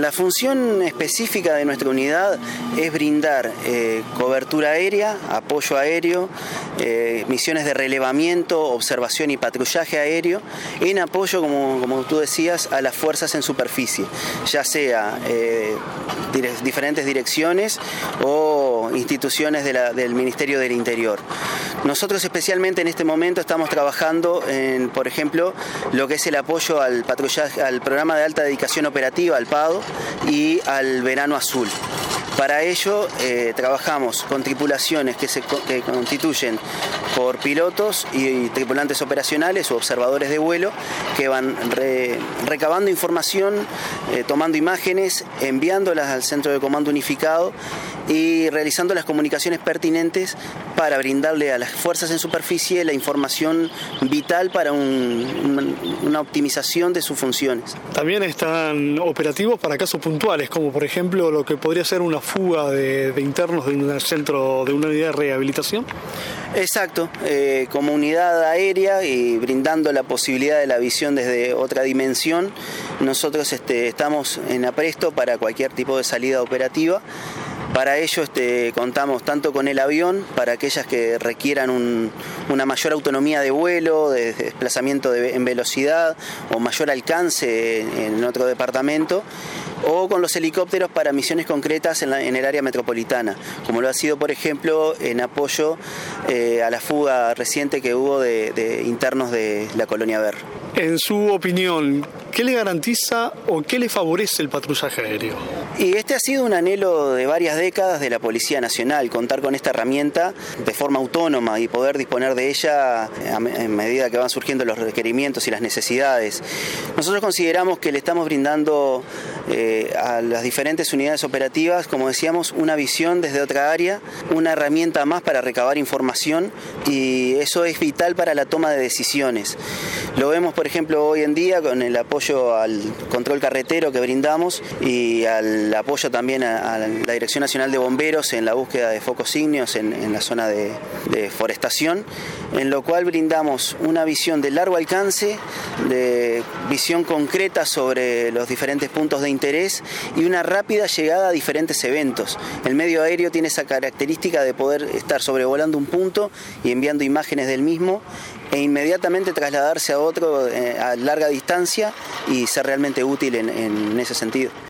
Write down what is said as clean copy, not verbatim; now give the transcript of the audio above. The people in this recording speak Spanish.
La función específica de nuestra unidad es brindar cobertura aérea, apoyo aéreo, misiones de relevamiento, observación y patrullaje aéreo, en apoyo, como tú decías, a las fuerzas en superficie, ya sea diferentes direcciones o instituciones del Ministerio del Interior. Nosotros especialmente en este momento estamos trabajando en, por ejemplo, lo que es el apoyo al patrullaje, al programa de alta dedicación operativa, al PADO, y al Verano Azul. Para ello trabajamos con tripulaciones que constituyen por pilotos y tripulantes operacionales o observadores de vuelo que van recabando información, tomando imágenes, enviándolas al Centro de Comando Unificado y realizando las comunicaciones pertinentes para brindarle a las fuerzas en superficie la información vital para una optimización de sus funciones. También están operativos para casos puntuales, como por ejemplo lo que podría ser una fuga de internos de un centro, de una unidad de rehabilitación. Exacto, como unidad aérea y brindando la posibilidad de la visión desde otra dimensión, nosotros estamos en apresto para cualquier tipo de salida operativa. Para ello contamos tanto con el avión, para aquellas que requieran una mayor autonomía de vuelo, de desplazamiento en velocidad o mayor alcance en otro departamento, o con los helicópteros para misiones concretas en el área metropolitana, como lo ha sido, por ejemplo, en apoyo a la fuga reciente que hubo de internos de la Colonia Ver. En su opinión, ¿qué le garantiza o qué le favorece el patrullaje aéreo? Y ha sido un anhelo de varias décadas de la Policía Nacional, contar con esta herramienta de forma autónoma y poder disponer de ella a medida que van surgiendo los requerimientos y las necesidades. Nosotros consideramos que le estamos brindando a las diferentes unidades operativas, como decíamos, una visión desde otra área, una herramienta más para recabar información, y eso es vital para la toma de decisiones. Lo vemos, por ejemplo, hoy en día con el apoyo al control carretero que brindamos y al apoyo también a la Dirección Nacional de Bomberos en la búsqueda de focos ígneos en la zona de forestación, en lo cual brindamos una visión de largo alcance, de visión concreta sobre los diferentes puntos de interés y una rápida llegada a diferentes eventos. El medio aéreo tiene esa característica de poder estar sobrevolando un punto y enviando imágenes del mismo e inmediatamente trasladarse a otro a larga distancia y ser realmente útil en ese sentido.